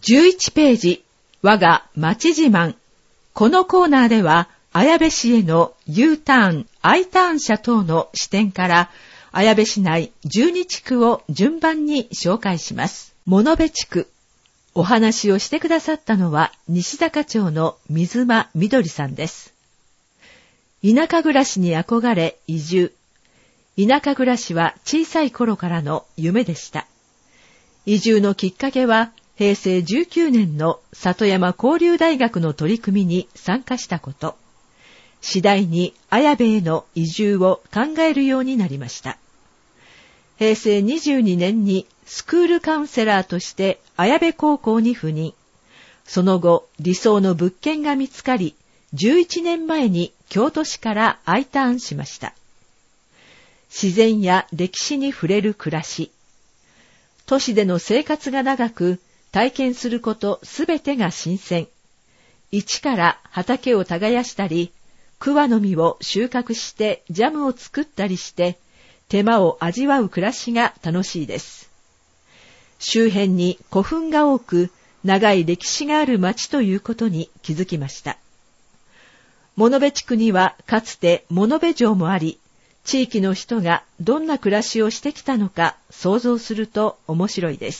11ページ、我が町自慢。このコーナーでは、綾部市への U ターン、I ターン車等の視点から、綾部市内12地区を順番に紹介します。物部地区。お話をしてくださったのは、西坂町の水間みどりさんです。田舎暮らしに憧れ移住。田舎暮らしは小さい頃からの夢でした。移住のきっかけは、平成19年の里山交流大学の取り組みに参加したこと。次第に綾部への移住を考えるようになりました。平成22年にスクールカウンセラーとして綾部高校に赴任。その後、理想の物件が見つかり、11年前に京都市からIターンしました。自然や歴史に触れる暮らし。都市での生活が長く、体験することすべてが新鮮。一から畑を耕したり、桑の実を収穫してジャムを作ったりして、手間を味わう暮らしが楽しいです。周辺に古墳が多く、長い歴史がある町ということに気づきました。物部地区にはかつて物部城もあり、地域の人がどんな暮らしをしてきたのか想像すると面白いです。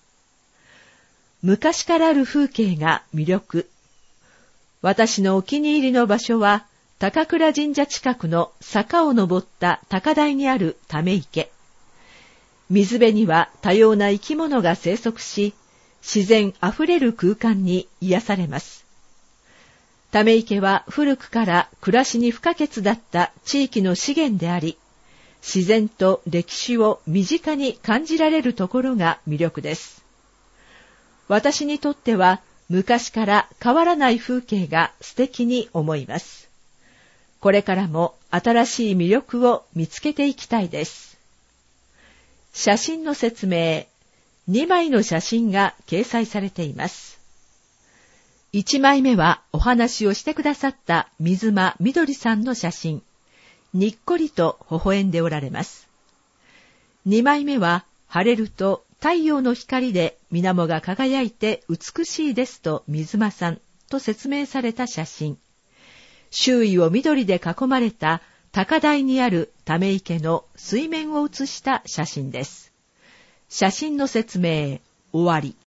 昔からある風景が魅力。私のお気に入りの場所は、高倉神社近くの坂を登った高台にあるため池。水辺には多様な生き物が生息し、自然あふれる空間に癒されます。ため池は古くから暮らしに不可欠だった地域の資源であり、自然と歴史を身近に感じられるところが魅力です。私にとっては昔から変わらない風景が素敵に思います。これからも新しい魅力を見つけていきたいです。写真の説明。2枚の写真が掲載されています。1枚目はお話をしてくださった水間みどりさんの写真。にっこりと微笑んでおられます。2枚目は晴れると太陽の光で水面が輝いて美しいですと水間さんと説明された写真。周囲を緑で囲まれた高台にあるため池の水面を写した写真です。写真の説明、終わり。